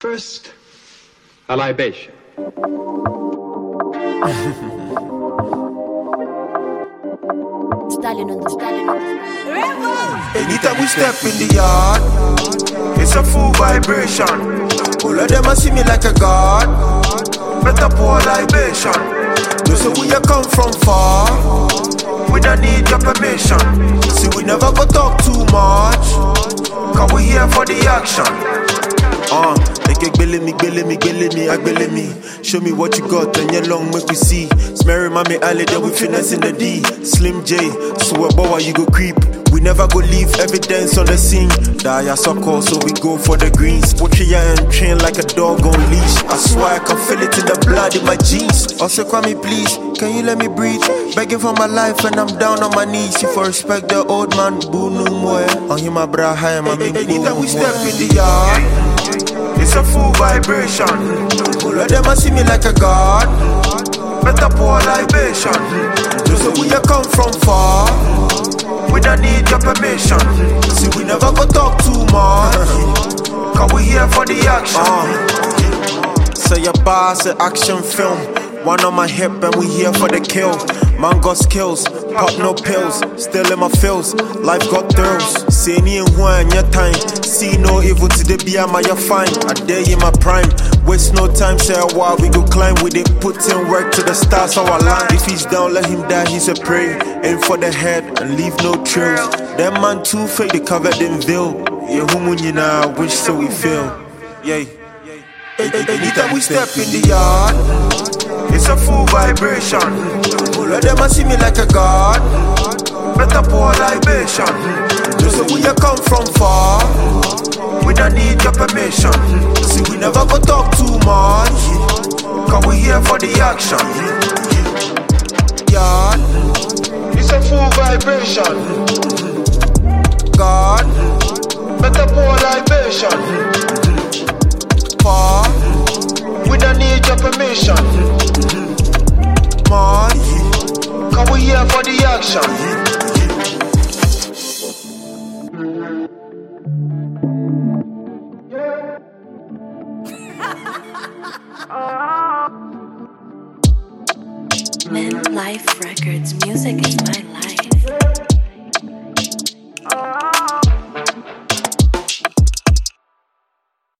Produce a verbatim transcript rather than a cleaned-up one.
First, a libation. Stallion on the stallion on the Anytime we step in the yard, it's a full vibration. All of them a see me like a god. Better pour libation. You say we a come from far. We don't need your permission. See we never go talk too much, cause we here for the action. Uh, they get billing me, billing me, billing me, I billing me. Show me what you got, and your long make we see. Smerry mommy alley, then we finesse in the D. Slim J, so a boy you go creep. We never go leave evidence on the scene. Die a sucker, so we go for the greens. Watch ya and train like a dog on leash. I swear I can feel it in the blood in my jeans. Also call me please, can you let me breathe? Begging for my life and I'm down on my knees. If I respect the old man, boo no more. On him my bra high, my me boo. Anytime we step in the yard, it's a full vibration. All of them a see me like a god. Better pour libation. Just so we a come from far. We don't need your permission. See we never go talk too much, cause we here for the action. uh. Say your boss an action film. One on my hip and we here for the kill. Man got skills, pop no pills. Still in my feels, life got thrills. See any and one your time. See no evil to the be am I fine. I dare in my prime. Waste no time, say a while we go climb with it. Put in work to the stars so I line. If he's down, let him die, he's a prey. Aim for the head and leave no trails. That man too fake, they covered in veil. Yeah, who you know, I wish so we feel. Yeah. Anytime we step in the yard, it's a full vibration. All of them a see me like a god. Better pour libation. Just so we a come from far. We don't need your permission. See we never go talk too much, cause we here for the action. Yard, it's a full vibration. God, better pour libation. Far, we don't need your permission. Man, cause we here for the action. Mint Life Records, music is my life.